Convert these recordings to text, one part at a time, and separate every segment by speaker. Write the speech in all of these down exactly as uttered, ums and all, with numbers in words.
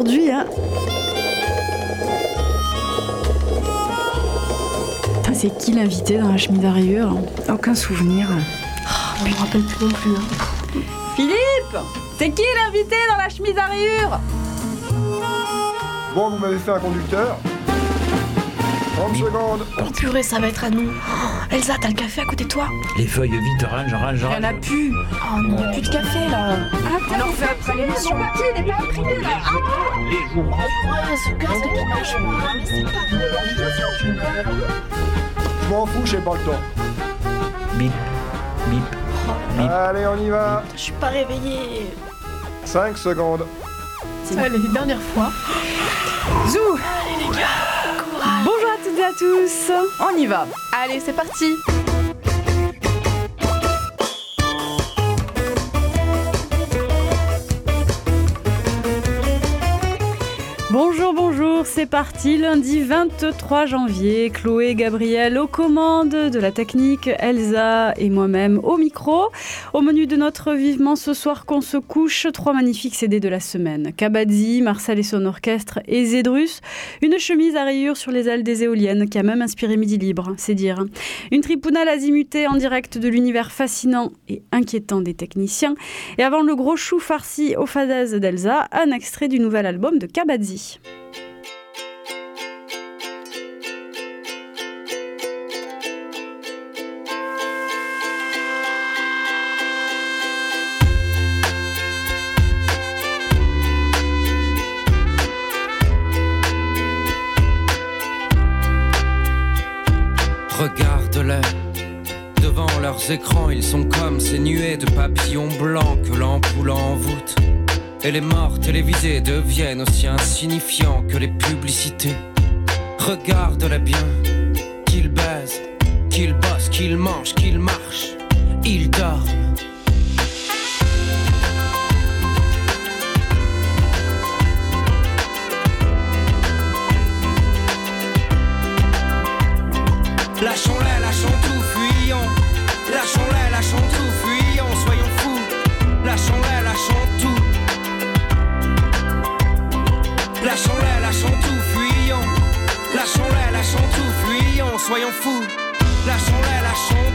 Speaker 1: aujourd'hui, hein. Putain, c'est qui l'invité dans la chemise à rayures?
Speaker 2: Aucun souvenir.
Speaker 3: Oh, je me rappelle plus non plus. Hein.
Speaker 1: Philippe, c'est qui l'invité dans la chemise à rayures?
Speaker 4: Bon, vous m'avez fait un conducteur. trente secondes.
Speaker 3: Oh purée, ça va être à nous. Oh, Elsa, t'as le café à côté de toi?
Speaker 5: Les feuilles vite, range, range,
Speaker 1: Il y en
Speaker 5: range.
Speaker 1: a plus.
Speaker 3: Oh non, il n'y a plus de café là.
Speaker 1: Ah, on en fait après l'émission. Mon papier n'est pas imprimé là. Ah,
Speaker 5: Les jours.
Speaker 3: Ouais, ce casque qui marche pas, mais c'est pas
Speaker 4: Je m'en fous, j'ai pas le temps.
Speaker 5: Bip, bip. Bip.
Speaker 4: Allez, on y va.
Speaker 3: Je suis pas réveillée.
Speaker 4: cinq secondes.
Speaker 2: Allez, dernière fois. Zou.
Speaker 3: Allez les gars, courage.
Speaker 1: bonjour à toutes et à tous.
Speaker 2: On y va. Allez, c'est parti.
Speaker 1: Bonjour, bonjour, c'est parti, lundi vingt-trois janvier, Chloé et Gabriel aux commandes de la technique, Elsa et moi-même au micro. Au menu de notre Vivement ce soir qu'on se couche, trois magnifiques C D de la semaine. Kabadzi, Marcel et son orchestre et Zédrus, une chemise à rayures sur les ailes des éoliennes qui a même inspiré Midi Libre, c'est dire. Une tripounale azimutée en direct de l'univers fascinant et inquiétant des techniciens. Et avant le gros chou farci au fadaises d'Elsa, un extrait du nouvel album de Kabadzi.
Speaker 6: Regarde-les, devant leurs écrans, ils sont comme ces nuées de papillons blancs que l'ampoule envoûte. Et les morts télévisés deviennent aussi insignifiants que les publicités. Regarde-les bien, qu'ils baisent, qu'ils bossent, qu'ils mangent, qu'ils marchent, ils dorment. Lâchons-les, lâchons tout, fuyons. Lâchons-les, lâchons tout, fuyons, soyons fous. Lâchons-les, lâchons tout. Lâchons-les, lâchons tout, fuyons. Lâchons-les, lâchons tout, fuyons, soyons fous. Lâchons-les, lâchons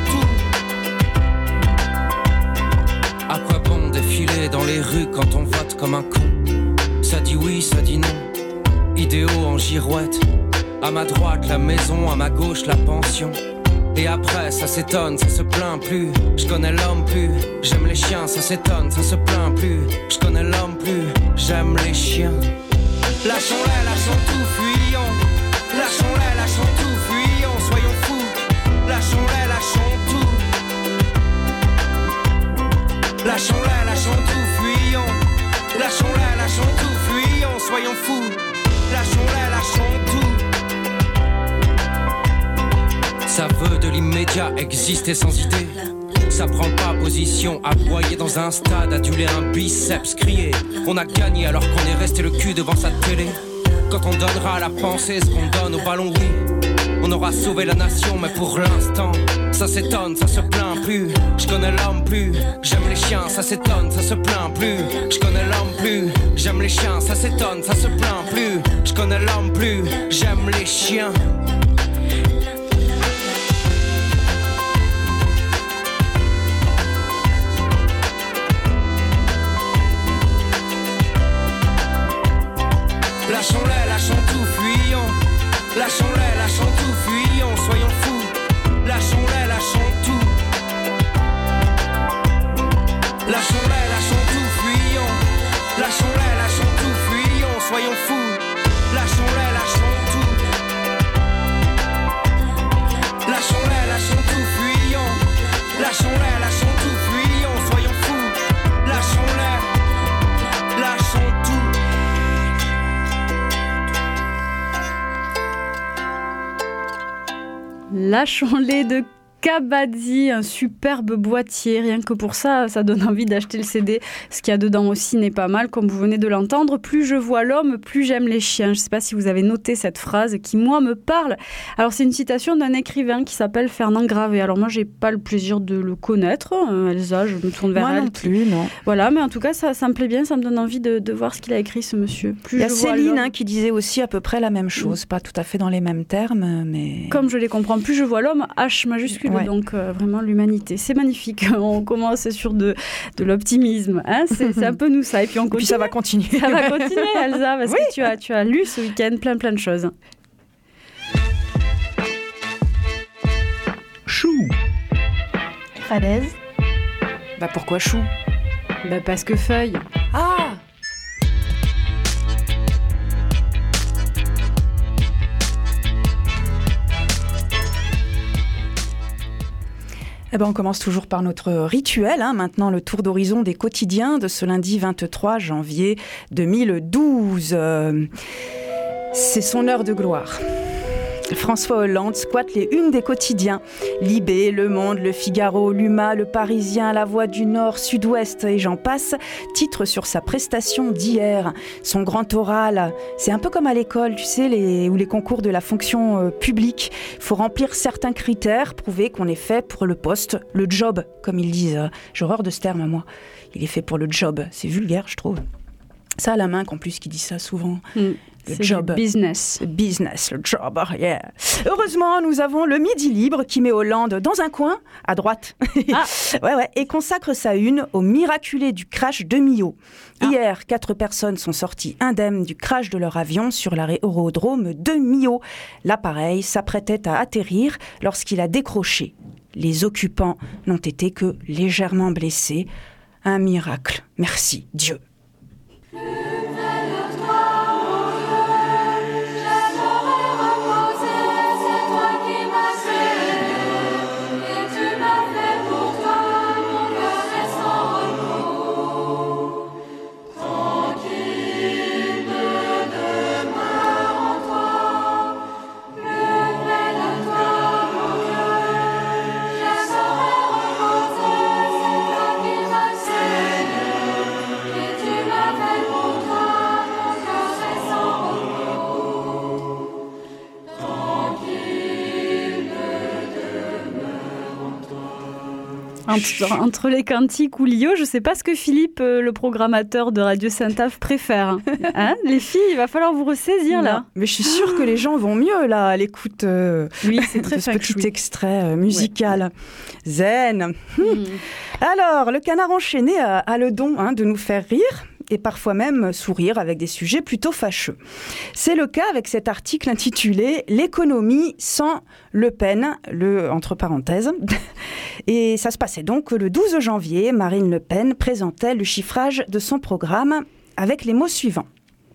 Speaker 6: tout. À quoi bon défiler dans les rues quand on vote comme un con? Ça dit oui, ça dit non. Idéaux en girouette. À ma droite la maison, à ma gauche la pension. Et après ça s'étonne, ça se plaint plus. Je connais l'homme plus, j'aime les chiens, ça s'étonne, ça se plaint plus. Je connais l'homme plus, j'aime les chiens. Lâchons-les, lâchons tout, fuyons. Lâchons-les, lâchons tout, fuyons, soyons fous. Lâchons-les, lâchons tout. Lâchons-les, lâchons tout, fuyons. Lâchons-les, lâchons tout, fuyons, soyons fous. Lâchons-les, lâchons tout. Ça veut de l'immédiat, exister sans idée. Ça prend pas position, aboyer dans un stade, aduler un biceps, crier. On a gagné alors qu'on est resté le cul devant sa télé. Quand on donnera à la pensée ce qu'on donne au ballon, oui. On aura sauvé la nation, mais pour l'instant, ça s'étonne, ça se plaint plus. Je connais l'homme plus, j'aime les chiens, ça s'étonne, ça se plaint plus. Je connais l'homme plus, j'aime les chiens, ça s'étonne, ça se plaint plus. Je connais l'homme plus, j'aime les chiens. Lâchons-les, lâchons tout, fuyons. Lâchons-les, lâchons tout, fuyons, soyons fous. Lâchons-les, lâchons tout. Lâchons-les, lâchons tout, fuyons. Lâchons-les, lâchons tout, fuyons, soyons fous. Lâchons-les, lâchons tout. Lâchons-les, lâchons tout, fuyons. Lâchons-les, lâchons tout, fuyons, soyons fous. Lâchons-les, lâchons tout.
Speaker 1: Lâchons-les de Kabaddi, un superbe boîtier. Rien que pour ça, ça donne envie d'acheter le C D. Ce qu'il y a dedans aussi n'est pas mal, comme vous venez de l'entendre. Plus je vois l'homme, plus j'aime les chiens. Je ne sais pas si vous avez noté cette phrase qui, moi, me parle. Alors, c'est une citation d'un écrivain qui s'appelle Fernand Gravé. Alors, moi, je n'ai pas le plaisir de le connaître. Euh, Elsa, je me tourne vers
Speaker 2: moi
Speaker 1: elle.
Speaker 2: Moi non plus, non.
Speaker 1: Voilà, mais en tout cas, ça, ça me plaît bien. Ça me donne envie de, de voir ce qu'il a écrit, ce monsieur. Plus
Speaker 2: Il y a
Speaker 1: je vois
Speaker 2: Céline
Speaker 1: l'homme.
Speaker 2: hein, qui disait aussi à peu près la même chose. Pas tout à fait dans les mêmes termes, mais...
Speaker 1: Comme je les comprends, plus je vois l'homme, H majuscule,
Speaker 2: Ouais.
Speaker 1: donc euh, vraiment l'humanité. C'est magnifique, on commence sur de, de l'optimisme, hein, c'est, c'est un peu nous ça, et puis on
Speaker 2: Et
Speaker 1: continue.
Speaker 2: puis ça va continuer.
Speaker 1: Ça va continuer, Elsa, parce
Speaker 2: Oui.
Speaker 1: que tu as, tu as lu ce week-end plein plein de choses.
Speaker 5: Chou.
Speaker 2: Falaise. Bah pourquoi chou?
Speaker 1: Bah parce que feuille.
Speaker 2: Ah! Eh ben, on commence toujours par notre rituel. Hein. Maintenant, le tour d'horizon des quotidiens de ce lundi vingt-trois janvier deux mille douze. Euh, c'est son heure de gloire. François Hollande squatte les unes des quotidiens. Libé, Le Monde, Le Figaro, L'Huma, Le Parisien, La Voix du Nord, Sud-Ouest et j'en passe, titre sur sa prestation d'hier. Son grand oral, c'est un peu comme à l'école, tu sais, les, ou les concours de la fonction euh, publique. Il faut remplir certains critères, prouver qu'on est fait pour le poste, le job, comme ils disent. J'ai horreur de ce terme, moi. Il est fait pour le job. C'est vulgaire, je trouve. Ça à la main, qu'en plus, qui dit ça souvent.
Speaker 1: Mm.
Speaker 2: Le
Speaker 1: C'est
Speaker 2: job.
Speaker 1: du business.
Speaker 2: Le business, le job, yeah. Heureusement, nous avons le Midi Libre qui met Hollande dans un coin, à droite,
Speaker 1: Ah.
Speaker 2: ouais, ouais, et consacre sa une au miraculé du crash de Millau.
Speaker 1: Ah.
Speaker 2: Hier, quatre personnes sont sorties indemnes du crash de leur avion sur l'aérodrome de Millau. L'appareil s'apprêtait à atterrir lorsqu'il a décroché. Les occupants n'ont été que légèrement blessés. Un miracle. Merci, Dieu.
Speaker 1: Entre, entre les cantiques ou l'I O, je ne sais pas ce que Philippe, euh, le programmateur de Radio Saint-Ave, préfère. Hein, les filles, il va falloir vous ressaisir là.
Speaker 2: Non, mais je suis sûre que les gens vont mieux là à l'écoute euh,
Speaker 1: Oui, c'est très
Speaker 2: de ce
Speaker 1: feng
Speaker 2: petit
Speaker 1: shui.
Speaker 2: extrait euh, musical. Zen.
Speaker 1: Mm.
Speaker 2: Alors, le canard enchaîné a, a le don hein, de nous faire rire et parfois même sourire avec des sujets plutôt fâcheux. C'est le cas avec cet article intitulé « L'économie sans Le Pen », le entre parenthèses. Et ça se passait donc le douze janvier, Marine Le Pen présentait le chiffrage de son programme avec les mots suivants.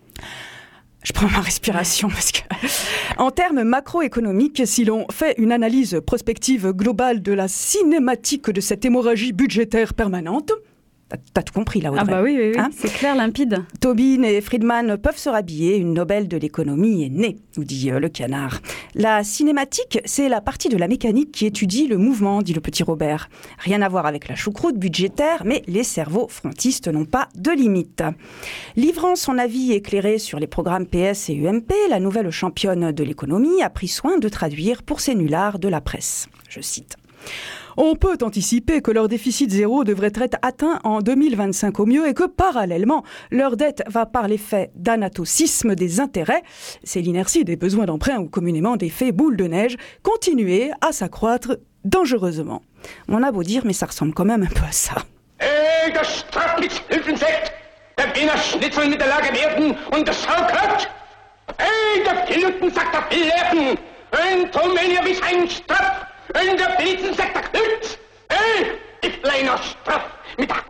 Speaker 2: Je prends ma respiration parce que, en termes macroéconomiques, si l'on fait une analyse prospective globale de la cinématique de cette hémorragie budgétaire permanente, t'as, t'as tout compris là, Audrey.
Speaker 1: Ah bah oui, oui, oui.
Speaker 2: Hein
Speaker 1: C'est clair, limpide.
Speaker 2: Tobin et Friedman peuvent se rhabiller, une Nobel de l'économie est née, nous dit euh, le canard. La cinématique, c'est la partie de la mécanique qui étudie le mouvement, dit le petit Robert. Rien à voir avec la choucroute budgétaire, mais les cerveaux frontistes n'ont pas de limite. Livrant son avis éclairé sur les programmes P S et U M P, la nouvelle championne de l'économie a pris soin de traduire pour ses nullards de la presse. Je cite. On peut anticiper que leur déficit zéro devrait être atteint en deux mille vingt-cinq au mieux et que, parallèlement, leur dette va par l'effet d'anatocisme des intérêts, c'est l'inertie des besoins d'emprunt ou communément d'effet boule de neige, continuer à s'accroître dangereusement. On a beau dire, mais ça ressemble quand même un peu à ça.
Speaker 4: Ey, das Strafnichtshilfensekt! Der Wiener Schnitzel mit der Lage werden und das Saukraut! Ey, der Piltensack der Pilletten! Ein Tomenia wie ein Straf! Ein der Piltensack der Knütz! Ey, ich kleiner Straf mit der...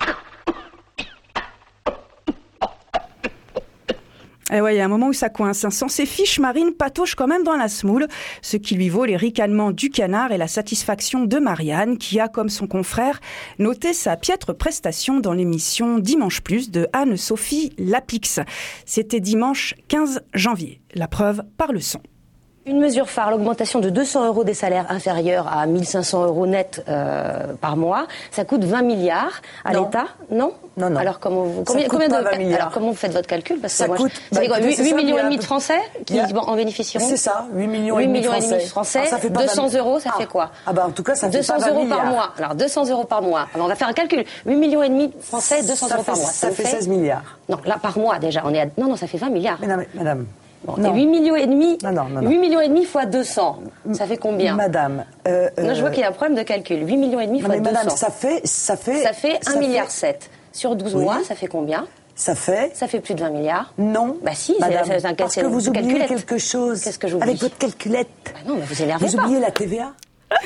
Speaker 2: Eh ouais, il y a un moment où ça coince. Sans ses fiches, Marine patauge quand même dans la semoule, ce qui lui vaut les ricanements du canard et la satisfaction de Marianne, qui a, comme son confrère, noté sa piètre prestation dans l'émission Dimanche Plus de Anne-Sophie Lapix. C'était dimanche quinze janvier. La preuve par le son.
Speaker 7: Une mesure phare, l'augmentation de deux cents euros des salaires inférieurs à mille cinq cents euros net euh, par mois, ça coûte vingt milliards à
Speaker 8: non.
Speaker 7: l'État, non
Speaker 8: Non, non.
Speaker 7: Alors comment vous,
Speaker 8: Ça
Speaker 7: combien,
Speaker 8: coûte
Speaker 7: combien
Speaker 8: pas
Speaker 7: de,
Speaker 8: vingt milliards.
Speaker 7: alors comment vous faites votre calcul? Parce que
Speaker 8: ça
Speaker 7: moi,
Speaker 8: coûte,
Speaker 7: je, ça
Speaker 8: bah,
Speaker 7: quoi,
Speaker 8: écoutez,
Speaker 7: huit,
Speaker 8: c'est
Speaker 7: huit
Speaker 8: ça,
Speaker 7: millions et
Speaker 8: peu...
Speaker 7: demi de Français qui
Speaker 8: a...
Speaker 7: en bénéficieront.
Speaker 8: C'est ça, huit millions
Speaker 7: huit
Speaker 8: et demi
Speaker 7: millions
Speaker 8: de
Speaker 7: et demi
Speaker 8: Français.
Speaker 7: de Français.
Speaker 8: Alors, ça fait pas
Speaker 7: deux cents
Speaker 8: vingt...
Speaker 7: euros, ça
Speaker 8: ah.
Speaker 7: fait quoi?
Speaker 8: Ah bah en tout cas, ça fait
Speaker 7: deux cents
Speaker 8: pas vingt
Speaker 7: euros
Speaker 8: milliards.
Speaker 7: par mois. Alors deux cents euros par mois. Alors on va faire un calcul. huit millions et demi de Français, deux cents
Speaker 8: ça
Speaker 7: euros
Speaker 8: fait,
Speaker 7: par mois.
Speaker 8: Ça,
Speaker 7: ça
Speaker 8: fait
Speaker 7: fait
Speaker 8: seize milliards.
Speaker 7: Non, là par mois déjà. On est à... Non, non, ça fait vingt milliards.
Speaker 8: Mais non, mais, madame.
Speaker 7: Bon,
Speaker 8: non.
Speaker 7: et huit millions et demi,
Speaker 8: non, non, non, non.
Speaker 7: huit millions et demi fois deux cents, ça fait combien?
Speaker 8: Madame, euh,
Speaker 7: non, je vois
Speaker 8: euh...
Speaker 7: qu'il y a un problème de calcul. huit millions et demi fois
Speaker 8: non, mais
Speaker 7: deux cents.
Speaker 8: madame, ça fait, ça fait,
Speaker 7: ça fait un virgule sept milliard. Sur douze
Speaker 8: oui.
Speaker 7: mois, ça fait combien?
Speaker 8: Ça fait
Speaker 7: Ça fait plus de vingt milliards.
Speaker 8: Non.
Speaker 7: Bah si,
Speaker 8: madame,
Speaker 7: c'est, c'est un
Speaker 8: parce que vous oubliez
Speaker 7: calculette.
Speaker 8: quelque chose.
Speaker 7: Qu'est-ce que j'oublie?
Speaker 8: Avec votre calculette.
Speaker 7: Bah non, mais vous énervez
Speaker 8: vous
Speaker 7: pas.
Speaker 8: Vous oubliez la T V A.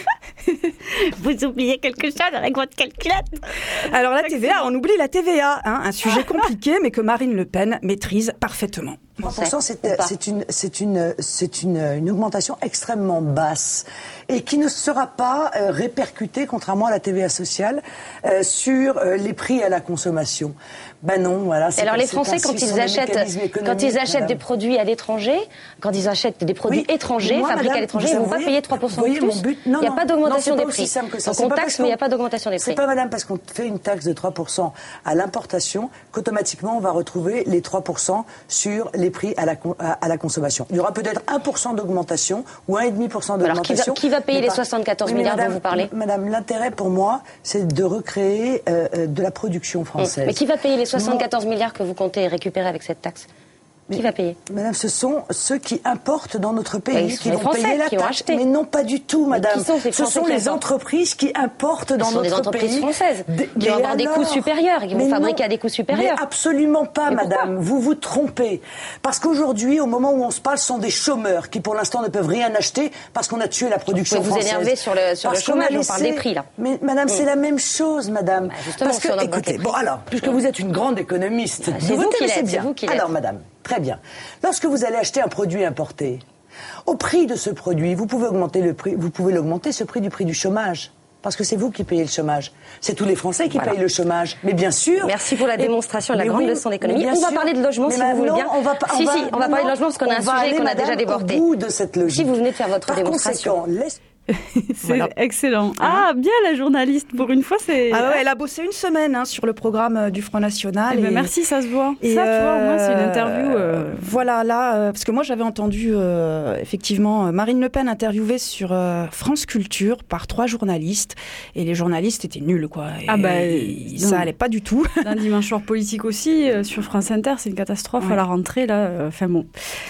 Speaker 1: Vous oubliez quelque chose avec votre calculette.
Speaker 2: Alors la T V A, on oublie la T V A, hein, un sujet compliqué mais que Marine Le Pen maîtrise parfaitement.
Speaker 8: trois pour cent, c'est, c'est, une, c'est, une, c'est une, une augmentation extrêmement basse et qui ne sera pas euh, répercutée, contrairement à la T V A sociale, euh, sur euh, les prix à la consommation. Ben non, voilà.
Speaker 7: C'est, alors les Français, quand ils, achètent, quand ils achètent madame. des produits à l'étranger, quand ils achètent des produits
Speaker 8: oui,
Speaker 7: étrangers,
Speaker 8: moi,
Speaker 7: fabriqués
Speaker 8: madame,
Speaker 7: à l'étranger, ils ne vont pas payer trois pour cent de plus.
Speaker 8: Non,
Speaker 7: il n'y a
Speaker 8: non,
Speaker 7: pas d'augmentation
Speaker 8: non,
Speaker 7: des
Speaker 8: pas
Speaker 7: prix.
Speaker 8: Que ça.
Speaker 7: Donc on taxe, mais il n'y a pas d'augmentation des prix.
Speaker 8: C'est pas, madame, parce qu'on fait une taxe de trois pour cent à l'importation qu'automatiquement on va retrouver les trois pour cent sur les prix à la, à, à la consommation. Il y aura peut-être un pour cent d'augmentation ou un virgule cinq pour cent d'augmentation.
Speaker 7: Alors qui va, qui va payer les soixante-quatorze milliards dont vous parlez?
Speaker 8: Madame, l'intérêt pour moi, c'est de recréer euh, de la production française.
Speaker 7: Mais qui va payer les soixante-quatorze milliards que vous comptez récupérer avec cette taxe? Qui
Speaker 8: mais,
Speaker 7: va payer?
Speaker 8: Madame, ce sont ceux qui importent dans notre pays,
Speaker 7: qui
Speaker 8: vont
Speaker 7: Français,
Speaker 8: payer la
Speaker 7: qui
Speaker 8: taxe.
Speaker 7: Ont acheté.
Speaker 8: Mais non, pas du tout, madame.
Speaker 7: Mais qui sont ces
Speaker 8: ce sont les entreprises qui importent dans notre pays.
Speaker 7: Ce sont des entreprises
Speaker 8: pays.
Speaker 7: françaises
Speaker 8: Des,
Speaker 7: qui vont avoir
Speaker 8: alors,
Speaker 7: des coûts supérieurs, qui vont fabriquer non, à des coûts supérieurs.
Speaker 8: Mais absolument pas,
Speaker 7: mais
Speaker 8: madame. Vous vous trompez. Parce qu'aujourd'hui, au moment où on se parle, ce sont des chômeurs qui, pour l'instant, ne peuvent rien acheter parce qu'on a tué la production
Speaker 7: vous
Speaker 8: française.
Speaker 7: Vous énervez sur le, sur le chômage, laissé... on parle des prix, là.
Speaker 8: Mais madame, mmh. c'est la même chose, madame.
Speaker 7: Bah, justement,
Speaker 8: parce que,
Speaker 7: si
Speaker 8: écoutez, bon alors, puisque mmh. vous êtes une grande économiste,
Speaker 7: bah, c'est vous, vous qui l'êtes,
Speaker 8: bien.
Speaker 7: C'est vous qui l'êtes.
Speaker 8: Alors, madame, très bien. Lorsque vous allez acheter un produit importé, au prix de ce produit, vous pouvez augmenter le prix, vous pouvez l'augmenter ce prix du prix du chômage. Parce que c'est vous qui payez le chômage. C'est tous les Français qui voilà. payent le chômage. Mais bien sûr.
Speaker 7: Merci pour la démonstration et la grande
Speaker 8: oui,
Speaker 7: leçon d'économie. On
Speaker 8: sûr.
Speaker 7: va parler de logement si
Speaker 8: vous
Speaker 7: voulez bien.
Speaker 8: On va pas,
Speaker 7: si,
Speaker 8: on va,
Speaker 7: si, on va
Speaker 8: non,
Speaker 7: parler de logement parce qu'on a un sujet qu'on a déjà débordé.
Speaker 8: Au bout de cette logique.
Speaker 7: Si vous venez de faire votre
Speaker 8: Par
Speaker 7: démonstration.
Speaker 8: Conséquent, laisse...
Speaker 1: C'est voilà. excellent. Ah, bien la journaliste, pour une fois, c'est...
Speaker 2: Ah ouais, elle a bossé une semaine hein, sur le programme du Front National.
Speaker 1: Eh ben
Speaker 2: et...
Speaker 1: merci, ça se voit.
Speaker 2: Et
Speaker 1: ça,
Speaker 2: euh...
Speaker 1: tu vois, au moins, c'est une interview... Euh...
Speaker 2: Voilà, là, euh, parce que moi, j'avais entendu, euh, effectivement, Marine Le Pen interviewée sur euh, France Culture par trois journalistes, et les journalistes étaient nuls, quoi. Et,
Speaker 1: ah bah...
Speaker 2: Et, ça allait pas du tout.
Speaker 1: Un dimanche soir politique aussi, euh, sur France Inter, c'est une catastrophe ouais. à la rentrée, là. Enfin euh, bon...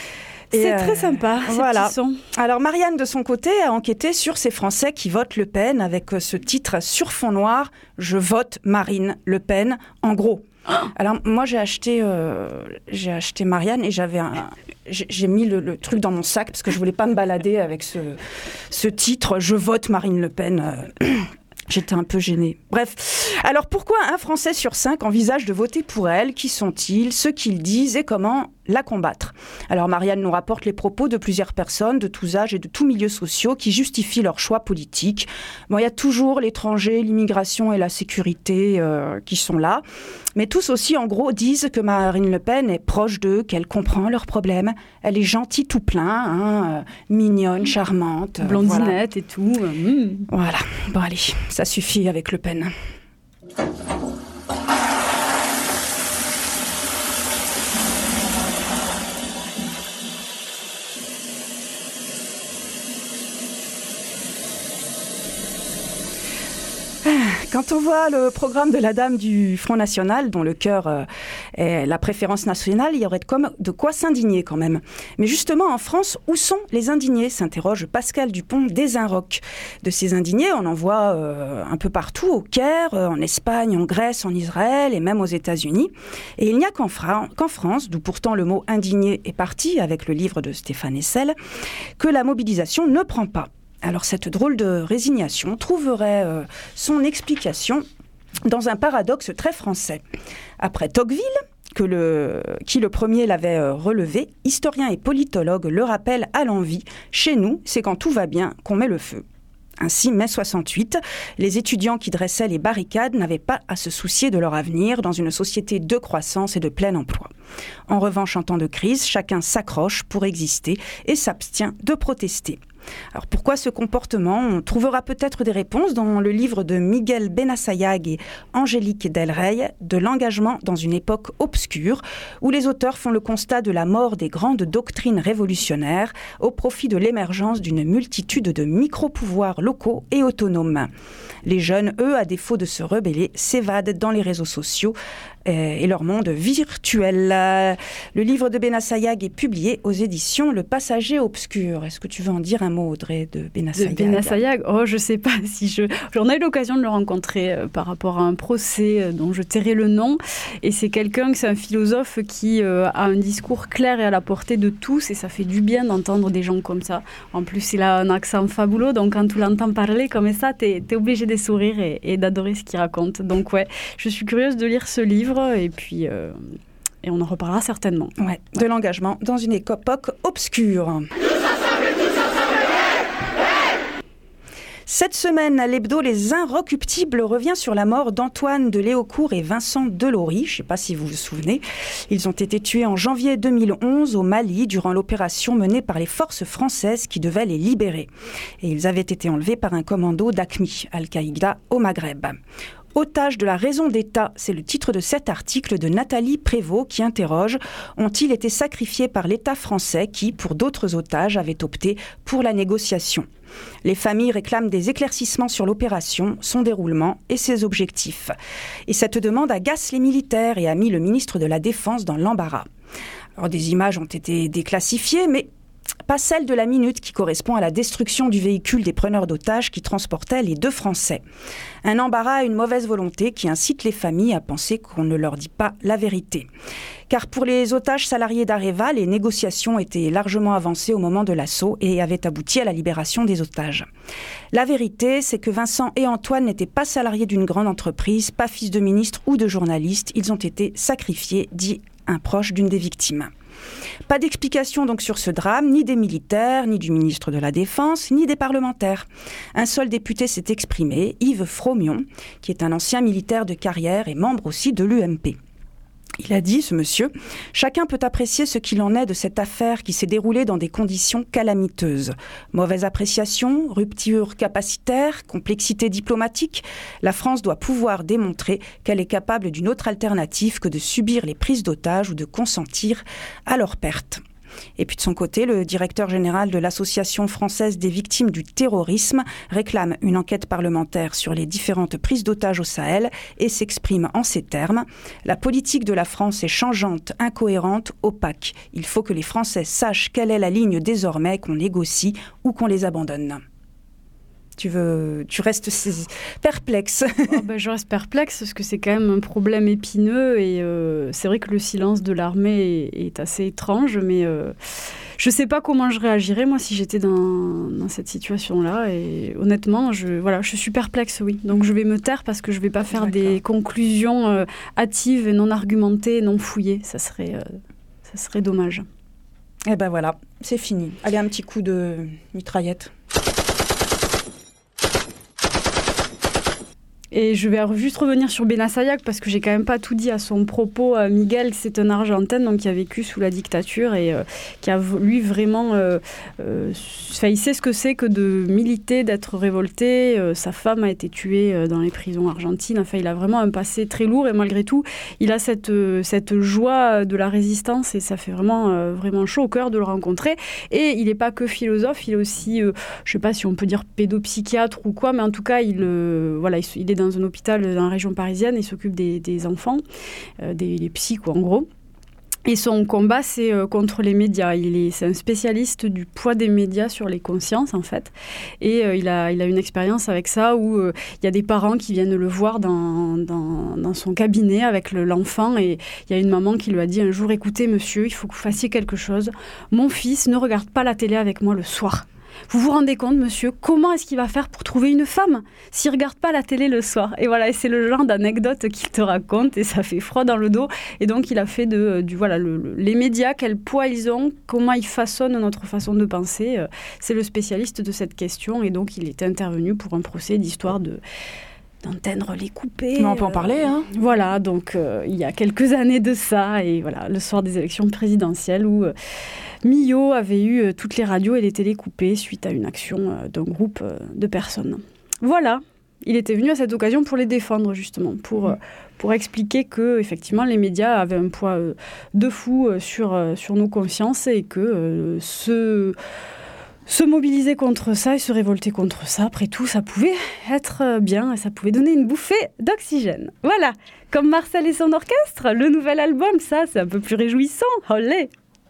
Speaker 1: Et c'est euh, très sympa, ces
Speaker 2: voilà.
Speaker 1: petits sons.
Speaker 2: Alors Marianne, de son côté, a enquêté sur ces Français qui votent Le Pen avec ce titre sur fond noir « Je vote Marine Le Pen », en gros. Alors moi, j'ai acheté, euh, j'ai acheté Marianne et j'avais un, j'ai, j'ai mis le, le truc dans mon sac parce que je voulais pas me balader avec ce, ce titre « Je vote Marine Le Pen ». J'étais un peu gênée. Bref. Alors, pourquoi un Français sur cinq envisage de voter pour elle? Qui sont-ils? Ce qu'ils disent et comment la combattre? Alors, Marianne nous rapporte les propos de plusieurs personnes de tous âges et de tous milieux sociaux qui justifient leur choix politique. Bon, il y a toujours l'étranger, l'immigration et la sécurité euh, qui sont là. Mais tous aussi, en gros, disent que Marine Le Pen est proche d'eux, qu'elle comprend leurs problèmes. Elle est gentille tout plein, hein, euh, mignonne, charmante.
Speaker 1: Blondinette
Speaker 2: voilà.
Speaker 1: et tout. Mmh.
Speaker 2: Voilà. Bon, allez, ça suffit avec Le Pen. Quand on voit le programme de la dame du Front National, dont le cœur euh, est la préférence nationale, il y aurait de, comme, de quoi s'indigner quand même. Mais justement, en France, où sont les indignés? S'interroge Pascal Dupont Desinroc. De ces indignés, on en voit euh, un peu partout, au Caire, euh, en Espagne, en Grèce, en Israël et même aux États-Unis. Et il n'y a qu'en, Fra- qu'en France, d'où pourtant le mot indigné est parti avec le livre de Stéphane Hessel, que la mobilisation ne prend pas. Alors cette drôle de résignation trouverait euh, son explication dans un paradoxe très français. Après Tocqueville, que le, qui le premier l'avait euh, relevé, historiens et politologues le rappellent à l'envi, chez nous, c'est quand tout va bien qu'on met le feu. Ainsi, mai soixante-huit, les étudiants qui dressaient les barricades n'avaient pas à se soucier de leur avenir dans une société de croissance et de plein emploi. En revanche, en temps de crise, chacun s'accroche pour exister et s'abstient de protester. Alors pourquoi ce comportement ? On trouvera peut-être des réponses dans le livre de Miguel Benassayag et Angélique Del Rey, de l'engagement dans une époque obscure, où les auteurs font le constat de la mort des grandes doctrines révolutionnaires au profit de l'émergence d'une multitude de micro-pouvoirs locaux et autonomes. Les jeunes, eux, à défaut de se rebeller, s'évadent dans les réseaux sociaux et leur monde virtuel. Le livre de Benassayag est publié aux éditions Le Passager Obscur. Est-ce que tu veux en dire un mot, Audrey, de Benassayag ?
Speaker 1: De Benassayag, oh, je ne sais pas si je... J'en ai eu l'occasion de le rencontrer euh, par rapport à un procès euh, dont je tairai le nom. Et c'est quelqu'un, c'est un philosophe qui euh, a un discours clair et à la portée de tous. Et ça fait du bien d'entendre des gens comme ça. En plus, il a un accent fabuleux. Donc, quand tu l'entends parler comme ça, tu es obligé de sourire et, et d'adorer ce qu'il raconte. Donc, ouais, je suis curieuse de lire ce livre. Et puis, euh, et on en reparlera certainement.
Speaker 2: Ouais, de ouais. l'engagement dans une époque obscure. Cette semaine, à l'hebdo, Les Inrecuptibles revient sur la mort d'Antoine de Léaucourt et Vincent Delory. Je ne sais pas si vous vous souvenez. Ils ont été tués en janvier deux mille onze au Mali durant l'opération menée par les forces françaises qui devaient les libérer. Et ils avaient été enlevés par un commando d'A Q M I, Al-Qaïda au Maghreb. Otages de la raison d'État, c'est le titre de cet article de Nathalie Prévost qui interroge « Ont-ils été sacrifiés par l'État français qui, pour d'autres otages, avait opté pour la négociation ?» Les familles réclament des éclaircissements sur l'opération, son déroulement et ses objectifs. Et cette demande agace les militaires et a mis le ministre de la Défense dans l'embarras. Alors, des images ont été déclassifiées, mais pas celle de la minute qui correspond à la destruction du véhicule des preneurs d'otages qui transportaient les deux Français. Un embarras et une mauvaise volonté qui incite les familles à penser qu'on ne leur dit pas la vérité. Car pour les otages salariés d'Areva, les négociations étaient largement avancées au moment de l'assaut et avaient abouti à la libération des otages. La vérité, c'est que Vincent et Antoine n'étaient pas salariés d'une grande entreprise, pas fils de ministre ou de journaliste. Ils ont été sacrifiés, dit un proche d'une des victimes. Pas d'explication donc sur ce drame, ni des militaires, ni du ministre de la Défense, ni des parlementaires. Un seul député s'est exprimé, Yves Fromion, qui est un ancien militaire de carrière et membre aussi de l'U M P. Il a dit, ce monsieur, « Chacun peut apprécier ce qu'il en est de cette affaire qui s'est déroulée dans des conditions calamiteuses. Mauvaise appréciation, rupture capacitaire, complexité diplomatique. La France doit pouvoir démontrer qu'elle est capable d'une autre alternative que de subir les prises d'otages ou de consentir à leur perte. » Et puis de son côté, le directeur général de l'Association française des victimes du terrorisme réclame une enquête parlementaire sur les différentes prises d'otages au Sahel et s'exprime en ces termes. La politique de la France est changeante, incohérente, opaque. Il faut que les Français sachent quelle est la ligne désormais, qu'on négocie ou qu'on les abandonne. Tu veux, tu restes perplexe.
Speaker 1: Oh ben, je reste perplexe parce que c'est quand même un problème épineux et euh, c'est vrai que le silence de l'armée est, est assez étrange, mais euh, je ne sais pas comment je réagirais moi si j'étais dans, dans cette situation-là. Et honnêtement, je, voilà, je suis perplexe, oui. Donc je vais me taire parce que je ne vais pas faire D'accord. des conclusions euh, hâtives et non argumentées, non fouillées. Ça serait, euh, ça serait dommage.
Speaker 2: Eh ben voilà, c'est fini. Allez, un petit coup de mitraillette.
Speaker 1: Et je vais juste revenir sur Benassayag parce que j'ai quand même pas tout dit à son propos. Euh, Miguel, c'est un Argentin donc qui a vécu sous la dictature et euh, qui a lui vraiment, euh, euh, enfin, il sait ce que c'est que de militer, d'être révolté. Euh, sa femme a été tuée euh, dans les prisons argentines. Enfin, il a vraiment un passé très lourd et malgré tout, il a cette euh, cette joie de la résistance et ça fait vraiment euh, vraiment chaud au cœur de le rencontrer. Et il n'est pas que philosophe, il est aussi, euh, je sais pas si on peut dire pédopsychiatre ou quoi, mais en tout cas, il euh, voilà, il, il est dans un hôpital dans la région parisienne, il s'occupe des, des enfants, euh, des, des psys quoi, en gros. Et son combat, c'est euh, contre les médias. Il est, c'est un spécialiste du poids des médias sur les consciences, en fait. Et euh, il a, il a une expérience avec ça où euh, il y a des parents qui viennent le voir dans, dans, dans son cabinet avec le, l'enfant. Et il y a une maman qui lui a dit un jour, écoutez, monsieur, il faut que vous fassiez quelque chose. Mon fils ne regarde pas la télé avec moi le soir. Vous vous rendez compte, monsieur, comment est-ce qu'il va faire pour trouver une femme s'il ne regarde pas la télé le soir? Et voilà, et c'est le genre d'anecdote qu'il te raconte et ça fait froid dans le dos. Et donc, il a fait de, du, voilà, le, le, les médias, quel poids ils ont, comment ils façonnent notre façon de penser. C'est le spécialiste de cette question et donc il était intervenu pour un procès d'histoire de... d'entendre les couper.
Speaker 2: On peut en parler, hein.
Speaker 1: Euh, voilà, donc euh, il y a quelques années de ça, et voilà, le soir des élections présidentielles où euh, Millot avait eu euh, toutes les radios et les télés coupées suite à une action euh, d'un groupe euh, de personnes. Voilà, il était venu à cette occasion pour les défendre, justement, pour, euh, pour expliquer que, effectivement, les médias avaient un poids euh, de fou euh, sur, euh, sur nos consciences et que euh, ce... Se mobiliser contre ça et se révolter contre ça, après tout, ça pouvait être bien et ça pouvait donner une bouffée d'oxygène. Voilà, comme Marcel et son orchestre, le nouvel album, ça, c'est un peu plus réjouissant. Olé!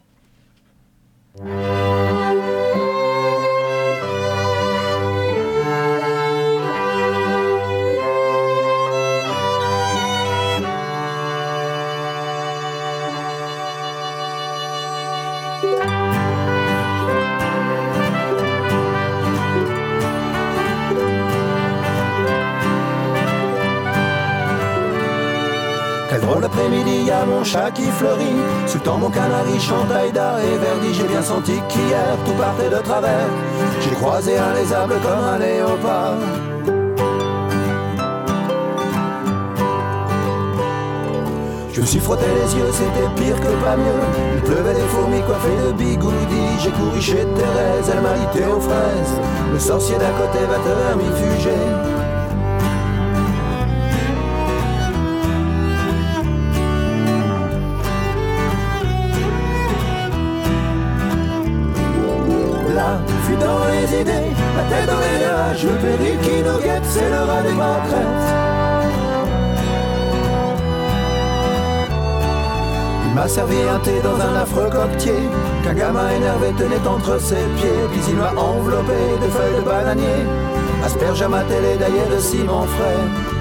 Speaker 9: Quel drôle d'après-midi, y a mon chat qui fleurit. Sous le temps, mon canari chante Aïda et Verdi. J'ai bien senti qu'hier, tout partait de travers. J'ai croisé un lézard bleu comme un léopard. Je me suis frotté les yeux, c'était pire que pas mieux. Il pleuvait des fourmis coiffées de bigoudis. J'ai couru chez Thérèse, elle m'a dit thé aux fraises. Le sorcier d'à côté va te vermifuger. Fuis dans les idées, la tête dans les nuages, le péril qui nous guette, c'est le rat des pâquerettes. Il m'a servi un thé dans un affreux coquetier, qu'un gamin énervé tenait entre ses pieds, puis il m'a enveloppé de feuilles de bananier, asperge à ma télé d'ailleurs de ciment frais.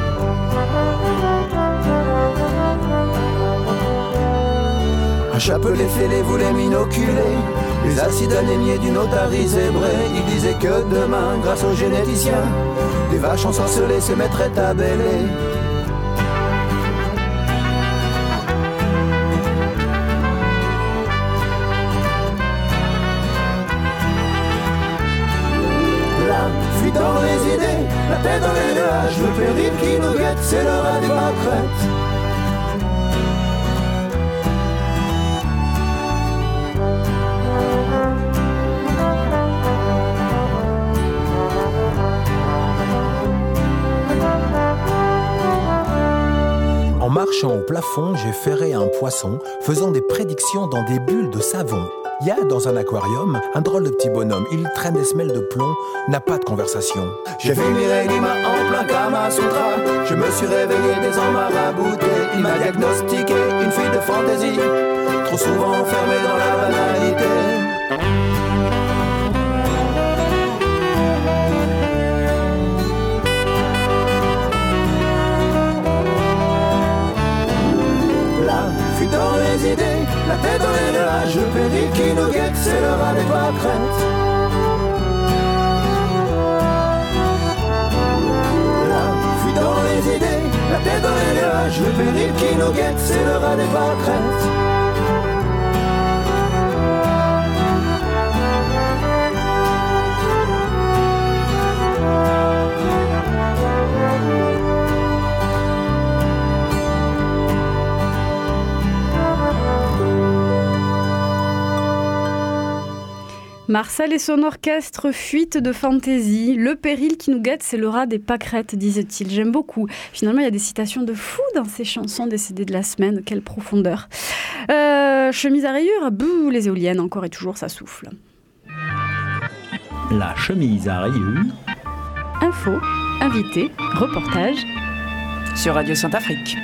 Speaker 9: Un chapelet fêlé voulait m'inoculer les acides anémiés d'une otarie zébrée. Il disait que demain, grâce aux généticiens, des vaches ensorcelées se mettraient à bêler. Là, fuis dans les idées, la tête dans les nuages, le péril qui nous guette, c'est le rat des pâquerettes. En marchant au plafond, j'ai ferré un poisson, faisant des prédictions dans des bulles de savon. Il y a dans un aquarium un drôle de petit bonhomme, il traîne des semelles de plomb, n'a pas de conversation. J'ai vu Mireille Lima en plein Kama Sutra, je me suis réveillé des marabouté. Il m'a diagnostiqué une fille de fantaisie, trop souvent enfermée dans la banalité. Dans les idées, la tête dans les nuages, le péril qui nous guette, c'est le rat des pâquerettes. Là, fuis dans les idées, la tête dans les nuages, le péril qui nous guette, c'est le rat des pâquerettes.
Speaker 1: Marcel et son orchestre, fuite de fantaisie. Le péril qui nous guette, c'est le rat des pâquerettes, disait-il. J'aime beaucoup. Finalement, il y a des citations de fou dans ces chansons des C D de la semaine. Quelle profondeur. Euh, chemise à rayures, bouh, les éoliennes, encore et toujours, ça souffle.
Speaker 5: La chemise à rayures.
Speaker 1: Info, invité, reportage.
Speaker 2: Sur Radio Sainte-Afrique.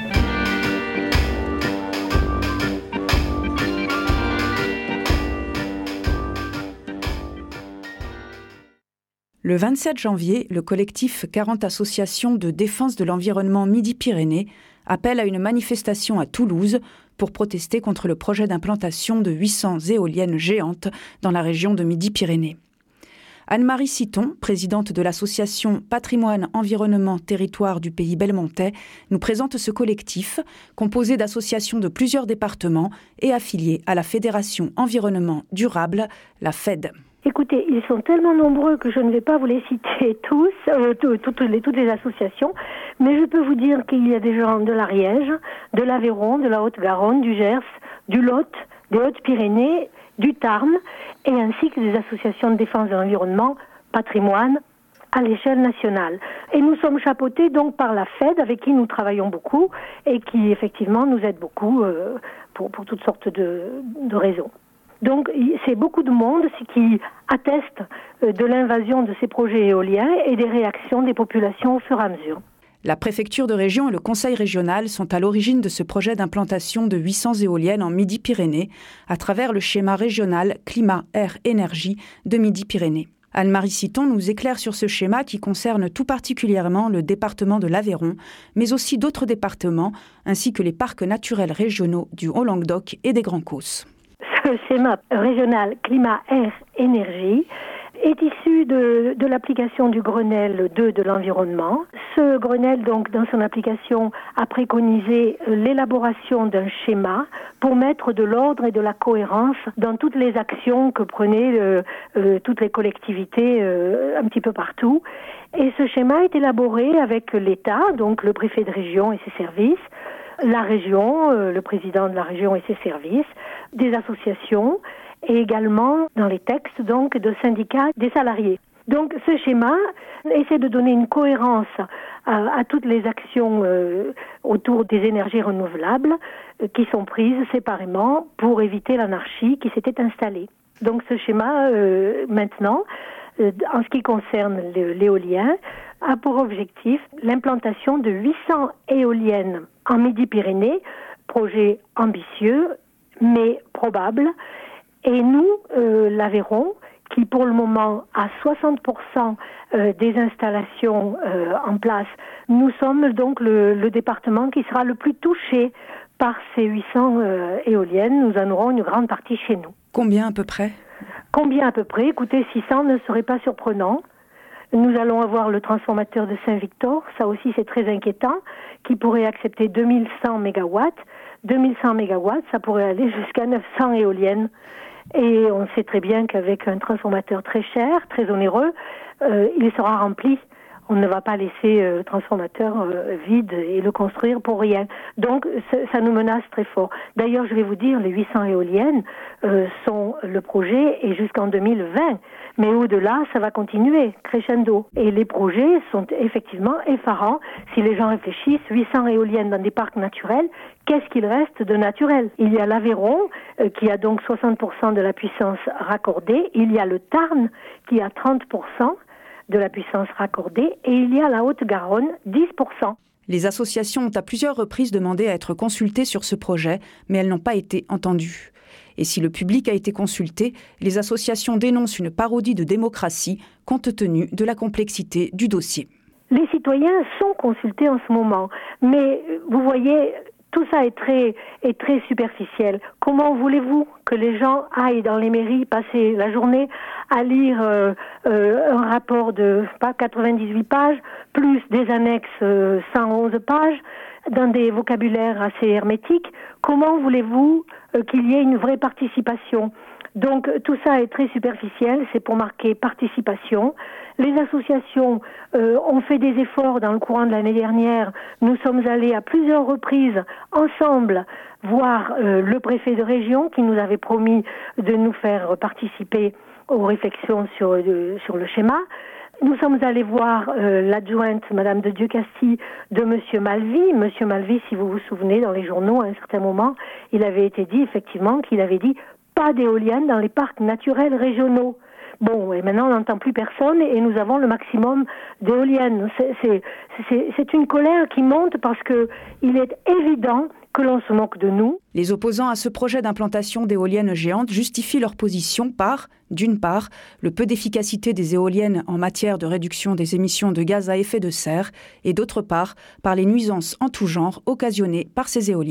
Speaker 2: Le vingt-sept janvier, le collectif quarante associations de défense de l'environnement Midi-Pyrénées appelle à une manifestation à Toulouse pour protester contre le projet d'implantation de huit cents éoliennes géantes dans la région de Midi-Pyrénées. Anne-Marie Citon, présidente de l'association Patrimoine, Environnement, Territoire du Pays Belmontais, nous présente ce collectif, composé d'associations de plusieurs départements et affilié à la Fédération Environnement Durable, la F E D.
Speaker 10: Écoutez, ils sont tellement nombreux que je ne vais pas vous les citer tous, euh, toutes, les, toutes les associations, mais je peux vous dire qu'il y a des gens de l'Ariège, de l'Aveyron, de la Haute-Garonne, du Gers, du Lot, des Hautes-Pyrénées, du Tarn, et ainsi que des associations de défense de l'environnement, patrimoine, à l'échelle nationale. Et nous sommes chapeautés donc par la F E D, avec qui nous travaillons beaucoup, et qui effectivement nous aide beaucoup euh, pour, pour toutes sortes de, de raisons. Donc c'est beaucoup de monde qui atteste de l'invasion de ces projets éoliens et des réactions des populations au fur et à mesure.
Speaker 2: La préfecture de région et le conseil régional sont à l'origine de ce projet d'implantation de huit cents éoliennes en Midi-Pyrénées à travers le schéma régional climat-air-énergie de Midi-Pyrénées. Anne-Marie Citon nous éclaire sur ce schéma qui concerne tout particulièrement le département de l'Aveyron, mais aussi d'autres départements, ainsi que les parcs naturels régionaux du Haut-Languedoc et des Grands Causses.
Speaker 10: Ce schéma régional climat-air-énergie est issu de, de l'application du Grenelle deux de l'environnement. Ce Grenelle, donc, dans son application, a préconisé l'élaboration d'un schéma pour mettre de l'ordre et de la cohérence dans toutes les actions que prenaient euh, euh, toutes les collectivités euh, un petit peu partout. Et ce schéma est élaboré avec l'État, donc le préfet de région et ses services, la région, euh, le président de la région et ses services, des associations et également dans les textes donc de syndicats des salariés. Donc ce schéma essaie de donner une cohérence à, à toutes les actions euh, autour des énergies renouvelables euh, qui sont prises séparément pour éviter l'anarchie qui s'était installée. Donc ce schéma euh, maintenant, euh, en ce qui concerne l'éolien, a pour objectif l'implantation de huit cents éoliennes en Midi-Pyrénées, projet ambitieux mais probable. Et nous, euh, l'Aveyron, qui pour le moment a soixante pour cent euh, des installations euh, en place, nous sommes donc le, le département qui sera le plus touché par ces huit cents euh, éoliennes. Nous en aurons une grande partie chez nous.
Speaker 2: Combien à peu près ?
Speaker 10: Combien à peu près ? Écoutez, six cents ne serait pas surprenant. Nous allons avoir le transformateur de Saint-Victor, ça aussi c'est très inquiétant, qui pourrait accepter deux mille cent mégawatts. deux mille cent mégawatts, ça pourrait aller jusqu'à neuf cents éoliennes. Et on sait très bien qu'avec un transformateur très cher, très onéreux, euh, il sera rempli. On ne va pas laisser euh, le transformateur euh, vide et le construire pour rien. Donc ça, ça nous menace très fort. D'ailleurs, je vais vous dire, les huit cents éoliennes euh, sont le projet et jusqu'en deux mille vingt. Mais au-delà, ça va continuer, crescendo. Et les projets sont effectivement effarants. Si les gens réfléchissent, huit cents éoliennes dans des parcs naturels, qu'est-ce qu'il reste de naturel ? Il y a l'Aveyron, euh, qui a donc soixante pour cent de la puissance raccordée. Il y a le Tarn, qui a trente pour cent de la puissance raccordée. Et il y a la Haute-Garonne, dix pour cent.
Speaker 2: Les associations ont à plusieurs reprises demandé à être consultées sur ce projet, mais elles n'ont pas été entendues. Et si le public a été consulté, les associations dénoncent une parodie de démocratie compte tenu de la complexité du dossier.
Speaker 10: Les citoyens sont consultés en ce moment, mais vous voyez, tout ça est très, est très superficiel. Comment voulez-vous que les gens aillent dans les mairies passer la journée à lire euh, euh, un rapport de pas quatre-vingt-dix-huit pages, plus des annexes euh, cent onze pages, dans des vocabulaires assez hermétiques? Comment voulez-vous euh, qu'il y ait une vraie participation? Donc tout ça est très superficiel, c'est pour marquer participation. Les associations euh, ont fait des efforts dans le courant de l'année dernière. Nous sommes allés à plusieurs reprises ensemble voir euh, le préfet de région qui nous avait promis de nous faire participer aux réflexions sur, euh, sur le schéma. Nous sommes allés voir euh, l'adjointe, Madame de Dieu-Castille, de Monsieur Malvy. Monsieur Malvy, si vous vous souvenez, dans les journaux, à un certain moment, il avait été dit, effectivement, qu'il avait dit « pas d'éoliennes dans les parcs naturels régionaux ». Bon, et maintenant, on n'entend plus personne et nous avons le maximum d'éoliennes. C'est, c'est, c'est, c'est une colère qui monte parce que il est évident que l'on se moque de nous.
Speaker 2: Les opposants à ce projet d'implantation d'éoliennes géantes justifient leur position par, d'une part, le peu d'efficacité des éoliennes en matière de réduction des émissions de gaz à effet de serre et d'autre part, par les nuisances en tout genre occasionnées par ces éoliennes.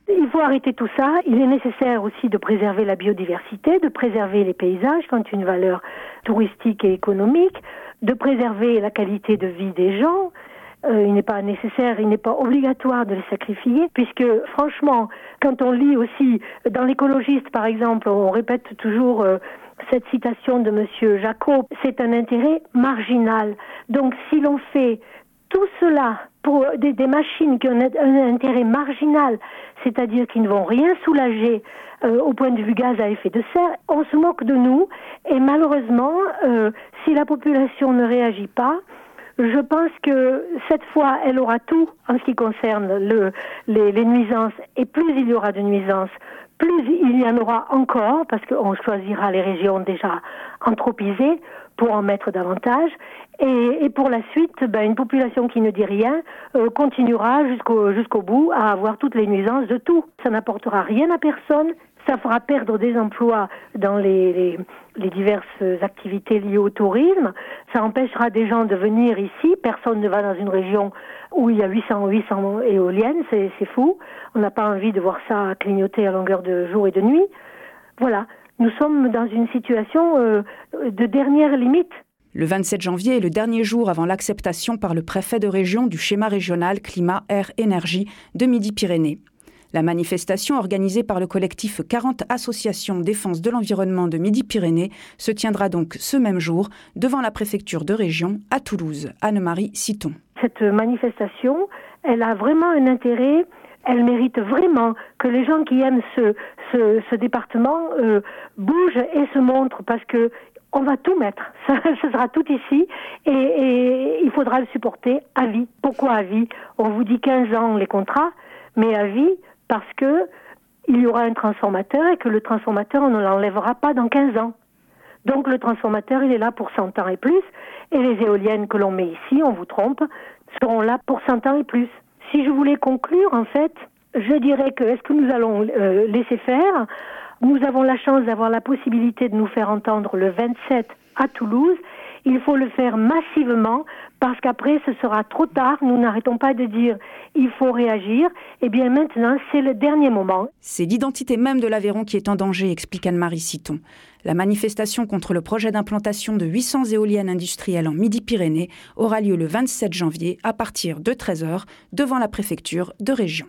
Speaker 10: Il faut arrêter tout ça. Il est nécessaire aussi de préserver la biodiversité, de préserver les paysages qui ont une valeur touristique et économique, de préserver la qualité de vie des gens. Euh, il n'est pas nécessaire, il n'est pas obligatoire de les sacrifier, puisque franchement, quand on lit aussi, dans l'écologiste par exemple, on répète toujours euh, cette citation de monsieur Jacot, c'est un intérêt marginal. Donc si l'on fait tout cela pour des, des machines qui ont un, un intérêt marginal, c'est-à-dire qui ne vont rien soulager euh, au point de vue gaz à effet de serre, on se moque de nous. Et malheureusement, euh, si la population ne réagit pas, je pense que cette fois, elle aura tout en ce qui concerne le, les, les nuisances. Et plus il y aura de nuisances, plus il y en aura encore, parce qu'on choisira les régions déjà anthropisées pour en mettre davantage. Et, et pour la suite, ben, une population qui ne dit rien euh, continuera jusqu'au, jusqu'au bout à avoir toutes les nuisances de tout. Ça n'apportera rien à personne. Ça fera perdre des emplois dans les, les, les diverses activités liées au tourisme. Ça empêchera des gens de venir ici. Personne ne va dans une région où il y a huit cents éoliennes. C'est, c'est fou. On n'a pas envie de voir ça clignoter à longueur de jour et de nuit. Voilà. Nous sommes dans une situation euh, de dernière limite.
Speaker 2: Le vingt-sept janvier est le dernier jour avant l'acceptation par le préfet de région du schéma régional climat, air, énergie de Midi-Pyrénées. La manifestation organisée par le collectif quarante associations défense de l'environnement de Midi-Pyrénées se tiendra donc ce même jour devant la préfecture de région à Toulouse. Anne-Marie Citon.
Speaker 10: Cette manifestation, elle a vraiment un intérêt, elle mérite vraiment que les gens qui aiment ce, ce, ce département euh, bougent et se montrent parce que on va tout mettre, ça, ça sera tout ici et, et il faudra le supporter à vie. Pourquoi à vie ? On vous dit quinze ans les contrats, mais à vie parce que il y aura un transformateur et que le transformateur, on ne l'enlèvera pas dans quinze ans. Donc le transformateur, il est là pour cent ans et plus, et les éoliennes que l'on met ici, on vous trompe, seront là pour cent ans et plus. Si je voulais conclure, en fait, je dirais que est-ce que nous allons euh, laisser faire ? Nous avons la chance d'avoir la possibilité de nous faire entendre le vingt-sept à Toulouse. Il faut le faire massivement parce qu'après ce sera trop tard. Nous n'arrêtons pas de dire il faut réagir. Eh bien maintenant c'est le dernier moment.
Speaker 2: C'est l'identité même de l'Aveyron qui est en danger, explique Anne-Marie Citon. La manifestation contre le projet d'implantation de huit cents éoliennes industrielles en Midi-Pyrénées aura lieu le vingt-sept janvier à partir de treize heures devant la préfecture de région.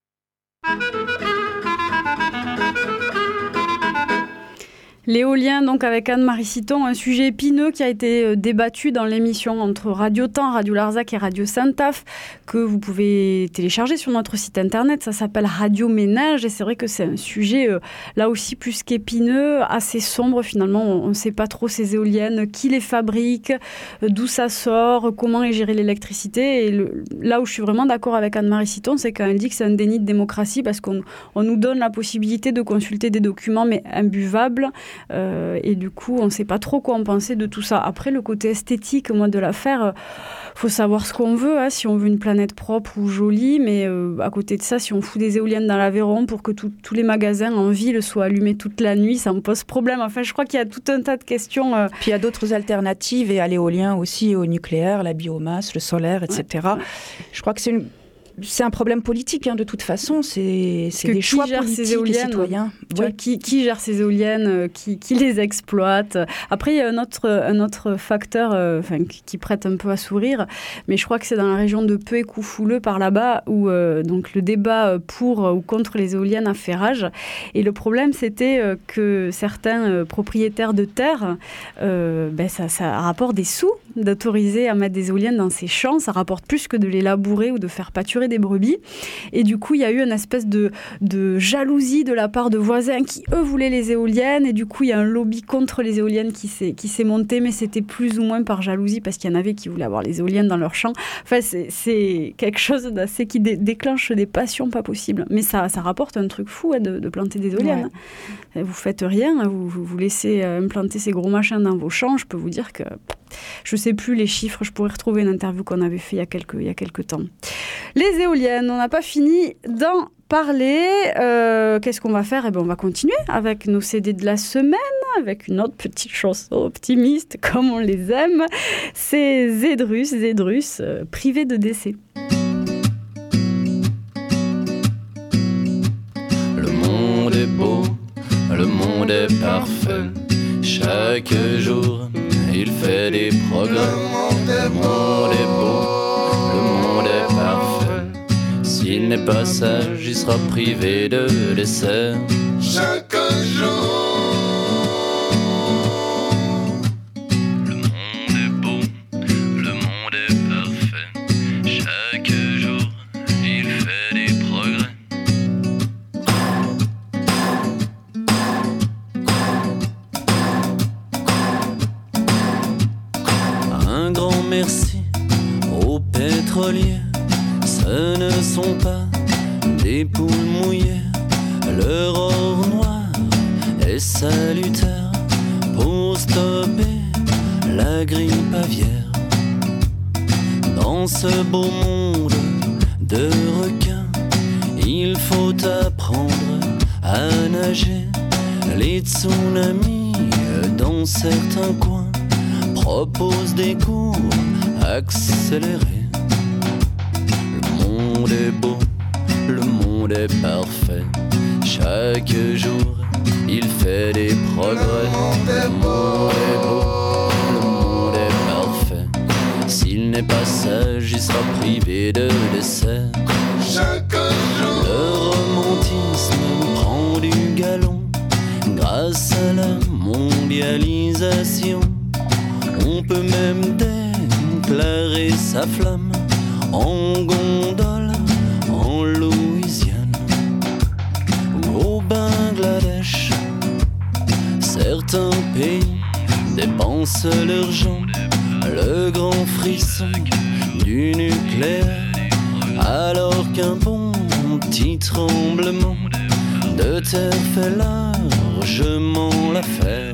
Speaker 1: L'éolien, donc avec Anne-Marie Citon, un sujet épineux qui a été débattu dans l'émission entre Radio Temps, Radio Larzac et Radio Saint-Taf, que vous pouvez télécharger sur notre site internet. Ça s'appelle Radio Ménage et c'est vrai que c'est un sujet euh, là aussi plus qu'épineux, assez sombre finalement. On ne sait pas trop ces éoliennes, qui les fabrique, euh, d'où ça sort, comment est gérée l'électricité. Et le, là où je suis vraiment d'accord avec Anne-Marie Citon, c'est quand elle dit que c'est un déni de démocratie parce qu'on on nous donne la possibilité de consulter des documents mais imbuvables. Euh, et du coup, on ne sait pas trop quoi en penser de tout ça. Après, le côté esthétique, moi, de l'affaire, euh, faut savoir ce qu'on veut, hein, si on veut une planète propre ou jolie, mais euh, à côté de ça, si on fout des éoliennes dans l'Aveyron pour que tout, tous les magasins en ville soient allumés toute la nuit, ça me pose problème. Enfin, je crois qu'il y a tout un tas de questions. Euh...
Speaker 2: Puis il y a d'autres alternatives, et à l'éolien aussi, au nucléaire, la biomasse, le solaire, et cetera. Ouais. Je crois que c'est une... C'est un problème politique, hein, de toute façon. C'est, c'est des choix politiques et citoyens.
Speaker 1: Tu vois, qui, qui gère ces éoliennes, qui, qui les exploite. Après, il y a un autre, un autre facteur euh, enfin, qui, qui prête un peu à sourire, mais je crois que c'est dans la région de Peu et Coufouleux, par là-bas, où euh, donc, le débat pour ou contre les éoliennes a fait rage. Et le problème, c'était euh, que certains euh, propriétaires de terre, euh, ben, ça, ça rapporte des sous d'autoriser à mettre des éoliennes dans ces champs. Ça rapporte plus que de les labourer ou de faire pâturer des brebis. Et du coup, il y a eu une espèce de, de jalousie de la part de voisins qui, eux, voulaient les éoliennes. Et du coup, il y a un lobby contre les éoliennes qui s'est, qui s'est monté, mais c'était plus ou moins par jalousie parce qu'il y en avait qui voulaient avoir les éoliennes dans leur champ. Enfin, c'est, c'est quelque chose d'assez qui dé- déclenche des passions pas possibles. Mais ça, ça rapporte un truc fou, hein, de, de planter des éoliennes. Ouais. Vous faites rien, vous, vous, vous laissez implanter ces gros machins dans vos champs. Je peux vous dire que... Je ne sais plus les chiffres, je pourrais retrouver une interview qu'on avait fait il y a quelques, il y a quelques temps. Les éoliennes, on n'a pas fini d'en parler. Euh, qu'est-ce qu'on va faire ? Eh bien, on va continuer avec nos C D de la semaine, avec une autre petite chanson optimiste, comme on les aime. C'est Zedrus, Zedrus, euh, privé de décès.
Speaker 11: monde est parfait. Chaque jour, il fait des progrès. Le monde est beau, le monde est parfait. S'il n'est pas sage, il sera privé de dessert. Chaque jour. Merci aux pétroliers, ce ne sont pas des poules mouillées. Leur or noir est salutaire pour stopper la grippe aviaire. Dans ce beau monde de requins, il faut apprendre à nager. Les tsunamis dans certains coins propose des cours accélérés. Le monde est beau, le monde est parfait. Chaque jour, il fait des progrès. Le monde est beau, le monde est parfait. S'il n'est pas sage, il sera privé de dessert. Chaque jour, le romantisme prend du galon grâce à la mondialisation. On peut même déclarer sa flamme en gondole, en Louisiane ou au Bangladesh. Certains pays dépensent l'argent, le grand frisson du nucléaire, alors qu'un bon petit tremblement de terre fait largement l'affaire.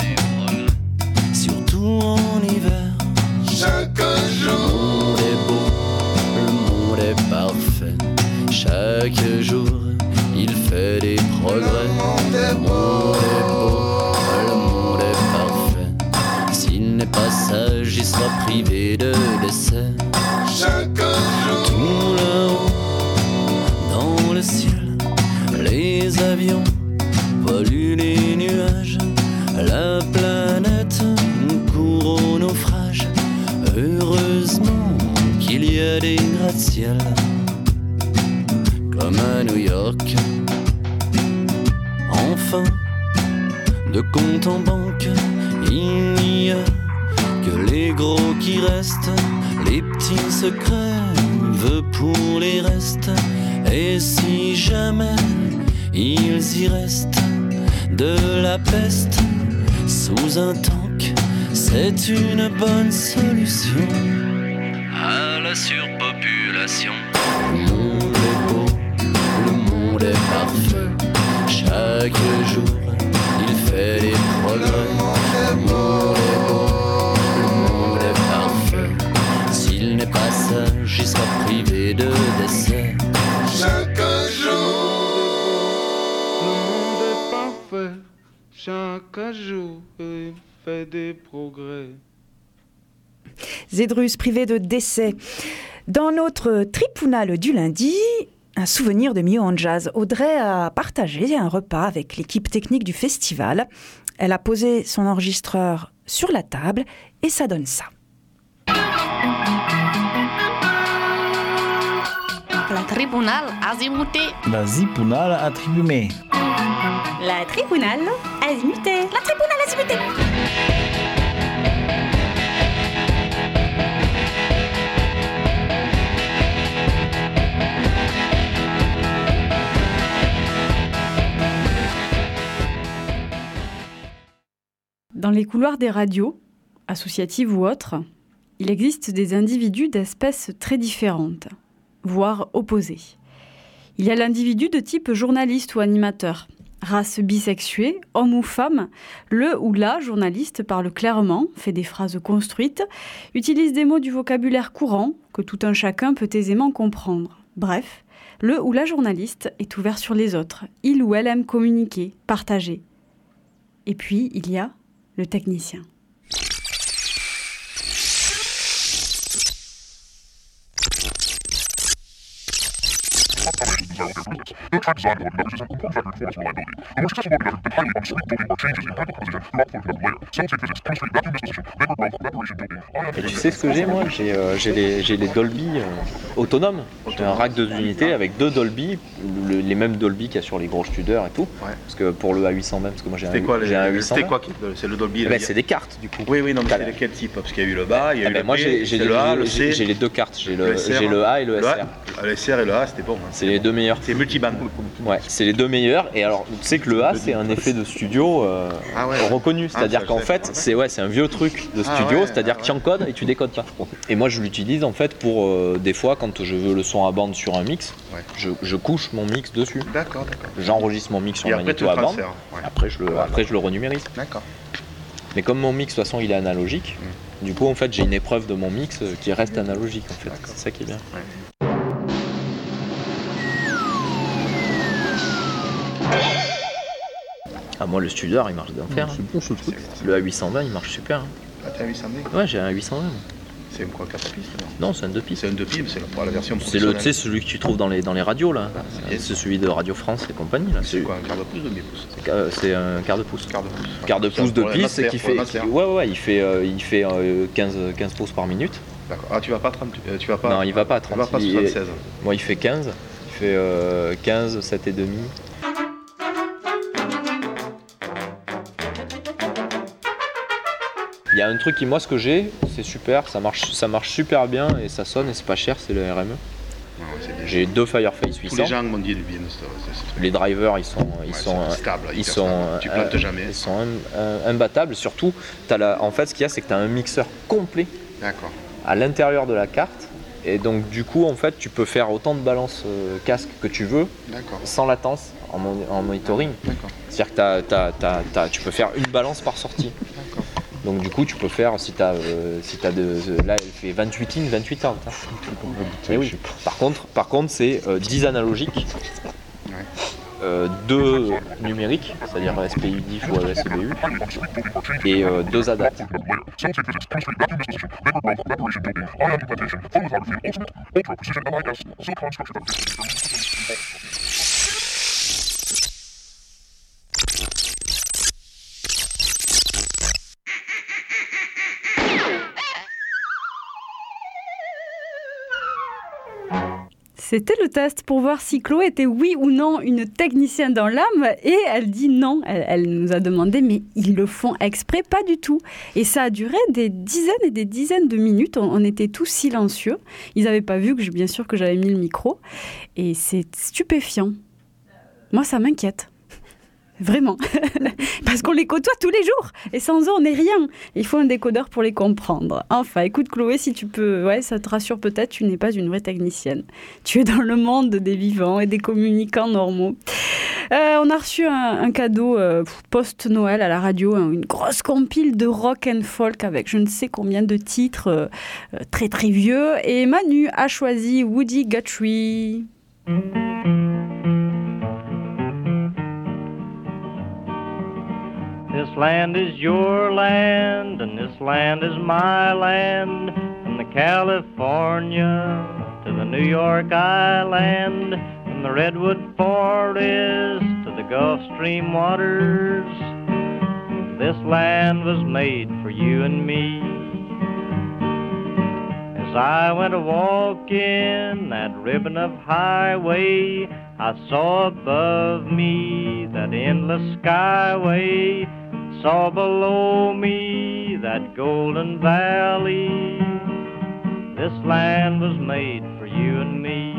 Speaker 11: En hiver, chaque jour, le monde est beau, le monde est parfait. Chaque jour, il fait des progrès. Le monde est beau, le monde est parfait. S'il n'est pas sage, il sera privé de dessert. Chaque jour, tout là-haut, dans le ciel, les avions polluent les nuages. La planète court au naufrage. Heureusement qu'il y a des gratte-ciel comme à New York. Enfin, de compte en banque, il n'y a que les gros qui restent. Les petits se crèvent pour les restes. Et si jamais ils y restent de la peste sous un tank, c'est une bonne solution à la surpopulation. Le monde est beau, le monde est parfait. Chaque jour, il fait des progrès. Le monde est beau, le monde est parfait. S'il n'est pas sage, il sera privé de dessert. Chaque jour, le monde est parfait. Chaque jour, il fait des progrès.
Speaker 2: Zedrus, privé de décès. Dans notre tripounal du lundi, un souvenir de Mieux en Jazz. Audrey a partagé un repas avec l'équipe technique du festival. Elle a posé son enregistreur sur la table et ça donne ça.
Speaker 12: La tribunal azimuté.
Speaker 5: La zipounal attribué.
Speaker 12: La tribunal azimuté. La tribunal azimuté.
Speaker 1: Dans les couloirs des radios, associatives ou autres, il existe des individus d'espèces très différentes, voire opposées. Il y a l'individu de type journaliste ou animateur. Race bisexuée, homme ou femme, le ou la journaliste parle clairement, fait des phrases construites, utilise des mots du vocabulaire courant que tout un chacun peut aisément comprendre. Bref, le ou la journaliste est ouvert sur les autres. Il ou elle aime communiquer, partager. Et puis, il y a le technicien.
Speaker 13: Et tu sais ce que j'ai moi? J'ai euh, j'ai les, j'ai les Dolby euh, autonomes. J'ai un rack de deux unités avec deux Dolby, le, les mêmes Dolby qu'il y a sur les gros studers et tout. Ouais. Parce que pour le A huit cent vingt, parce que moi j'ai un,
Speaker 14: quoi,
Speaker 13: j'ai un huit cent vingt.
Speaker 14: C'était quoi? C'est le Dolby?
Speaker 13: Eh ben, c'est des cartes du coup.
Speaker 14: Oui, oui, non, mais c'est de quel type? Parce qu'il y a eu le bas, il y a
Speaker 13: eh
Speaker 14: eu
Speaker 13: ben,
Speaker 14: le
Speaker 13: moi
Speaker 14: B,
Speaker 13: j'ai, j'ai,
Speaker 14: le A, le C.
Speaker 13: J'ai les deux cartes, j'ai le,
Speaker 14: le
Speaker 13: j'ai le A et le, le S R.
Speaker 14: A, le S R et le A, c'était bon. Hein.
Speaker 13: C'est les deux meilleurs.
Speaker 14: C'est multiband.
Speaker 13: Ouais, c'est les deux meilleurs. Et alors, tu sais que le A, c'est un effet de studio euh, ah ouais, reconnu. C'est-à-dire ah, qu'en fait, c'est, ouais, c'est un vieux truc de studio, ah ouais, c'est-à-dire ah ouais. que tu encodes et tu décodes pas. Et moi, je l'utilise en fait pour euh, des fois quand je veux le son à bande sur un mix, ouais. je, je couche mon mix dessus.
Speaker 14: D'accord, d'accord.
Speaker 13: J'enregistre mon mix sur un magnéto à bande. Ouais. Après, je le, après, je le renumérise.
Speaker 14: D'accord.
Speaker 13: Mais comme mon mix, de toute façon, il est analogique, mmh. du coup, en fait, j'ai une épreuve de mon mix qui reste analogique, en fait. D'accord. C'est ça qui est bien. Ouais. Ah, moi, le Studer, il marche d'enfer.
Speaker 14: C'est bon, ce truc.
Speaker 13: Le A huit cent vingt, il marche super. Hein.
Speaker 14: Ah, t'as un huit cent vingt?
Speaker 13: Ouais, j'ai un huit cent vingt.
Speaker 14: C'est quoi, quatre pistes?
Speaker 13: Non, c'est un deux pistes.
Speaker 14: C'est un deux pistes, c'est la, la version
Speaker 13: c'est le, tu sais, celui que tu trouves dans les, dans les radios, là. Ah, c'est, c'est celui de Radio France et compagnie, là.
Speaker 14: C'est, c'est quoi, un quart de pouce ou demi-pouce?
Speaker 13: C'est, c'est un quart de pouce.
Speaker 14: Quart de pouce.
Speaker 13: Quart de pouce de piste qui fait. Qui, ouais, ouais, il fait, euh, il fait euh, quinze, quinze pouces par minute.
Speaker 14: D'accord. Ah, tu vas pas à trente euh, tu vas pas.
Speaker 13: Non, il va pas à trente.
Speaker 14: Il va pas à soixante-seize.
Speaker 13: Moi, il fait quinze. Il fait euh, quinze, sept et demi. Il y a un truc qui, moi, ce que j'ai, c'est super, ça marche, ça marche super bien et ça sonne et c'est pas cher, c'est le R M E. Ouais, ouais, j'ai deux Fireface huit cents.
Speaker 14: Tous les gens m'ont dit du bien de ça.
Speaker 13: Les drivers, ils sont, ils ouais, sont,
Speaker 14: stable,
Speaker 13: ils sont,
Speaker 14: tu plantes
Speaker 13: euh,
Speaker 14: jamais.
Speaker 13: Ils sont imbattables. Surtout, t'as la, en fait, ce qu'il y a, c'est que tu as un mixeur complet.
Speaker 14: D'accord.
Speaker 13: À l'intérieur de la carte. Et donc, du coup, en fait, tu peux faire autant de balances euh, casque que tu veux, D'accord. sans latence en, mon, en monitoring. D'accord. C'est-à-dire que t'as, t'as, t'as, t'as, tu peux faire une balance par sortie. D'accord. Donc du coup tu peux faire, si tu as euh, si t'as de, de, là elle fait vingt-huit in, vingt-huit out. Hein. Et oui. Par contre, par contre c'est euh, dix analogiques, euh, deux numériques, c'est-à-dire S P I diff ou A E S B U, et euh, deux A D A T.
Speaker 1: C'était le test pour voir si Chloé était oui ou non une technicienne dans l'âme et elle dit non. Elle, elle nous a demandé mais ils le font exprès, pas du tout. Et ça a duré des dizaines et des dizaines de minutes. On, on était tous silencieux. Ils n'avaient pas vu que je, bien sûr que j'avais mis le micro et c'est stupéfiant. Moi ça m'inquiète. Vraiment, parce qu'on les côtoie tous les jours et sans eux on n'est rien. Il faut un décodeur pour les comprendre. Enfin, écoute Chloé, si tu peux, ouais, ça te rassure peut-être, tu n'es pas une vraie technicienne. Tu es dans le monde des vivants et des communicants normaux. Euh, on a reçu un, un cadeau euh, post-Noël à la radio, hein, une grosse compile de rock and folk avec je ne sais combien de titres euh, très très vieux. Et Manu a choisi Woody Guthrie.
Speaker 15: This land is your land, and this land is my land, from the California to the New York Island, from the Redwood Forest to the Gulf Stream waters. This land was made for you and me. As I went a-walking that ribbon of highway, I saw above me that endless skyway, saw below me that golden valley. This land was made for you and me.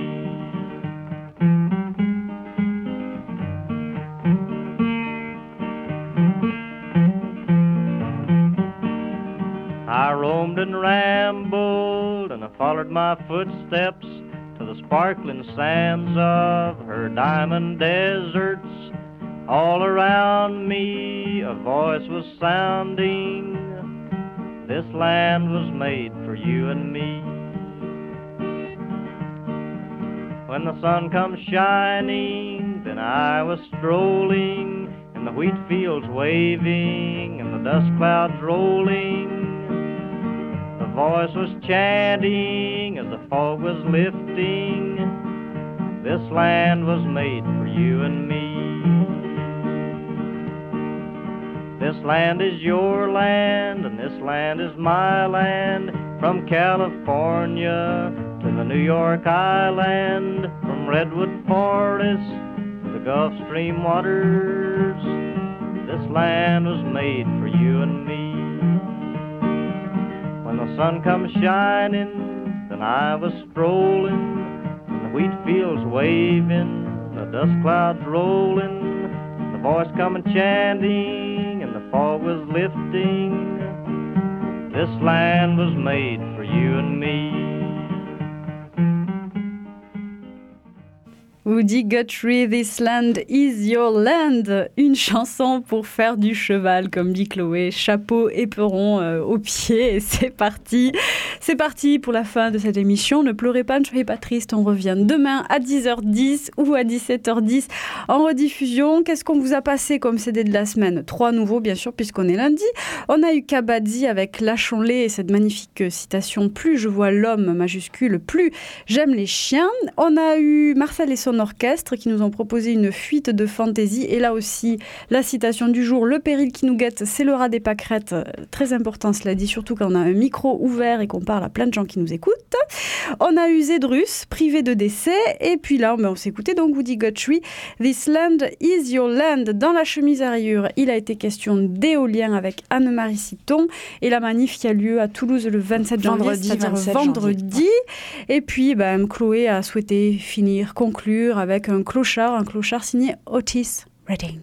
Speaker 15: I roamed and rambled and I followed my footsteps to the sparkling sands of her diamond deserts. All around me a voice was sounding, this land was made for you and me. When the sun comes shining, then I was strolling in the wheat fields waving and the dust clouds rolling. The voice was chanting as the fog was lifting, This land was made for you and me. This land is your land, and this land is my land. From California to the New York Island, from Redwood Forest to the Gulf Stream waters, this land was made for you and me. When the sun comes shining, then I was strolling, and the wheat fields waving, the dust clouds rolling, the voice coming chanting, and the fog was lifting. This land was made for you and me.
Speaker 1: Woody Guthrie, This Land is Your Land. Une chanson pour faire du cheval, comme dit Chloé. Chapeau, éperon euh, au pied. Et c'est parti. C'est parti pour la fin de cette émission. Ne pleurez pas, ne soyez pas triste. On revient demain à dix heures dix ou à dix-sept heures dix en rediffusion. Qu'est-ce qu'on vous a passé comme C D de la semaine? Trois nouveaux, bien sûr, puisqu'on est lundi. On a eu Kabadzi avec Lâchons-les et cette magnifique citation. Plus je vois l'homme majuscule, plus j'aime les chiens. On a eu Marcel et son orchestre qui nous ont proposé une fuite de fantaisie. Et là aussi, la citation du jour, le péril qui nous guette, c'est le rat des pâquerettes. Très important, cela dit, surtout quand on a un micro ouvert et qu'on parle à plein de gens qui nous écoutent. On a eu Zedrus, privé de décès. Et puis là, on s'est écouté donc Woody Guthrie, This Land is Your Land. Dans la chemise à rayures, il a été question d'éolien avec Anne-Marie Citon et la manif qui a lieu à Toulouse le vingt-sept janvier,
Speaker 2: vendredi,
Speaker 1: c'est-à-dire
Speaker 2: vingt-sept
Speaker 1: vendredi.
Speaker 2: janvier.
Speaker 1: Et puis, ben, Chloé a souhaité finir, conclure avec un clochard, un clochard signé Otis Redding.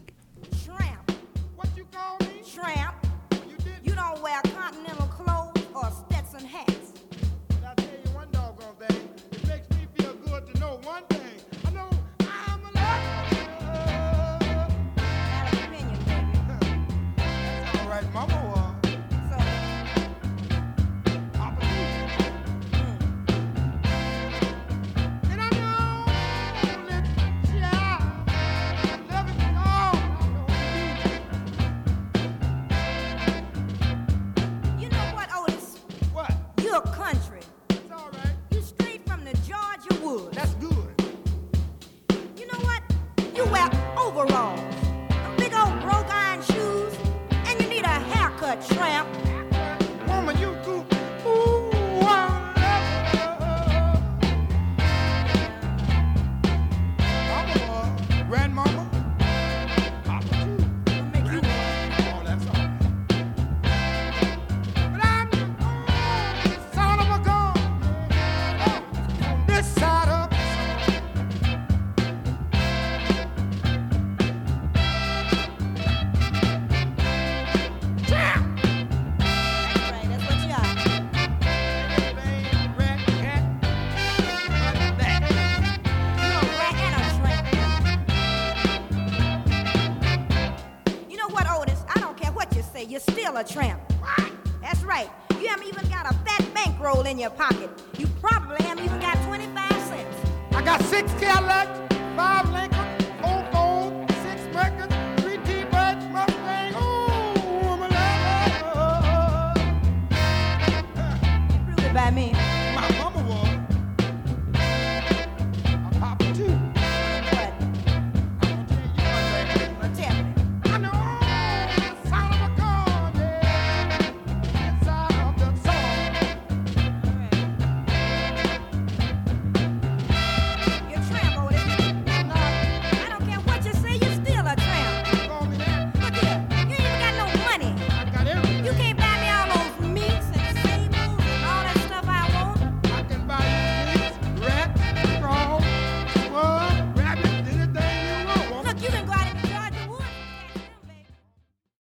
Speaker 16: You're still a tramp. What? That's right. You haven't even got a fat bankroll in your pocket.